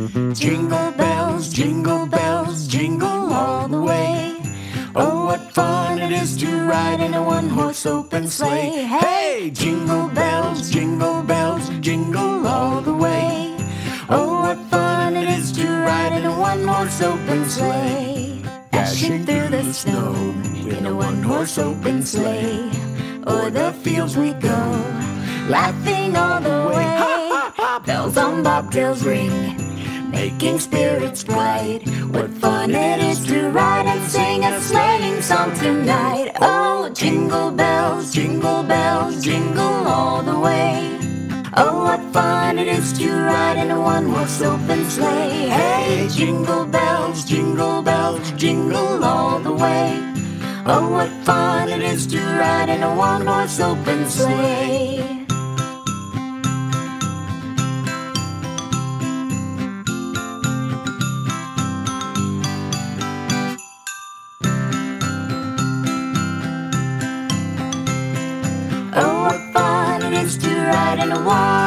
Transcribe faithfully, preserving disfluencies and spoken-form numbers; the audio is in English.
Jingle bells, jingle bells, jingle all the way. Oh, what fun it is to ride in a one-horse open sleigh. Hey, jingle bells, jingle bells, jingle all the way. Oh, what fun it is to ride in a one-horse open sleigh. Dashing through the snow in a one-horse open sleigh. O'er the fields we go, laughing all the way. Bells on bobtails ring, making spirits bright. What fun it is to ride and sing a sleighing song tonight. Oh, jingle bells, jingle bells, jingle all the way. Oh, what fun it is to ride in a one-horse open sleigh. Hey, jingle bells, jingle bells, jingle all the way. Oh, what fun it is to ride in a one-horse open sleigh. Oh, what fun it is to ride in a one